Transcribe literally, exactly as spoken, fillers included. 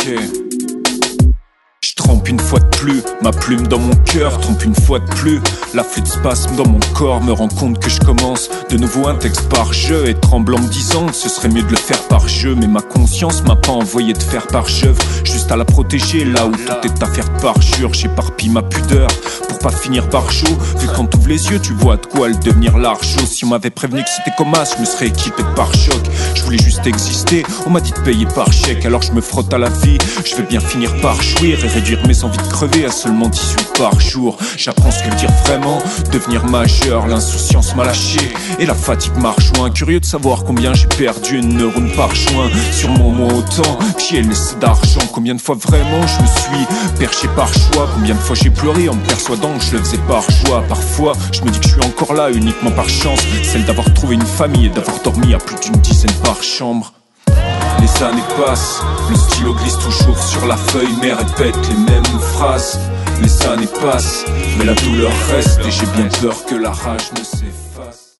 Ok. Je trempe une fois de plus, ma plume dans mon cœur trempe une fois de plus. La flûte spasme dans mon corps me rend compte que je commence de nouveau un texte par jeu et tremble en me disant que ce serait mieux de le faire par jeu. Mais ma conscience m'a pas envoyé de faire par jeu, juste à la protéger là où tout est affaire de parjure. J'éparpille ma pudeur pour pas finir par chaud, vu que quand t'ouvres les yeux tu vois de quoi le devenir large. Si on m'avait prévenu que c'était comme as, je me serais équipé de pare-choc. Je voulais juste exister, on m'a dit de payer par chèque. Alors je me frotte à la vie, je vais bien finir par jouir et réduire mes envies de crever à seulement dix-huit par jour. J'apprends ce que veut dire vraiment devenir majeur. L'insouciance m'a lâché et la fatigue m'a rejoint. Curieux de savoir combien j'ai perdu une neurone par joint. Sûrement moi autant, j'y ai laissé d'argent. Combien de fois vraiment je me suis perché par choix. Combien de fois j'ai pleuré en me persuadant que je le faisais par joie. Parfois je me dis que je suis encore là uniquement par chance, celle d'avoir trouvé une famille et d'avoir dormi à plus d'une dizaine par chambre. Les années passent, le stylo glisse toujours sur la feuille mais répète les mêmes phrases. Les années passent, mais la douleur reste et j'ai bien peur que la rage ne s'efface.